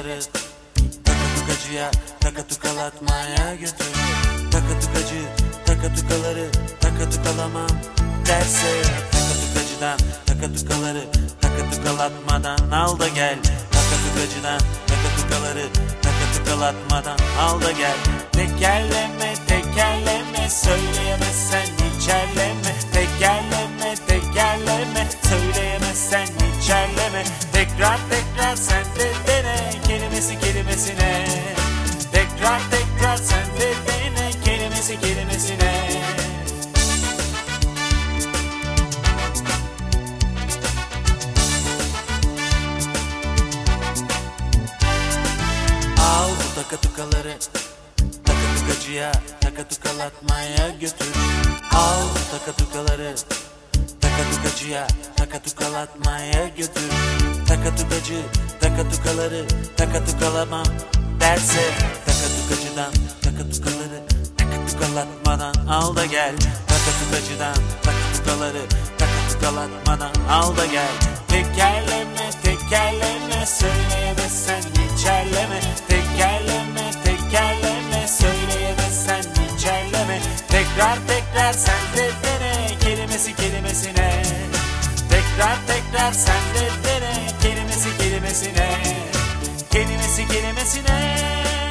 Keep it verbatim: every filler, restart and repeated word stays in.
takaları takatukacıya takatukalatmaya götür. Takatukacı takatukaları takatukalamam derse, takatukacıdan takatukaları takatukalatmadan al da gel. Takatukacıdan takatukaları takatukalatmadan al da gel. Tekerleme tekerleme söyleyemezsen içerleme. Tekerleme tekerleme söyleyemezsen içerleme. Tekrar tekrar sen de dene kelimesi kelimesine. Tekrar tekrar sen de dene kelimesi kelimesine. Al bu takatukaları takatukacıya takatukalatmaya götür. Al bu takatukaları takatukacıya takatukalatmaya götür. Takatukacı takatukaları takatukalamam derse, takatukacıdan takatukaları takatukalatmadan al da gel. Takatukacıdan takatukaları takatukalatmadan al da gel. Tekerleme tekerleme söyleyemezsen içerleme. Tekerleme tekerleme söyleyemezsen içerleme. Tekrar tekrar sen de dene kelimesi kelimesine. Tekrar tekrar sen de dene kelimesi kelimesine. Kelimesi kelimesine.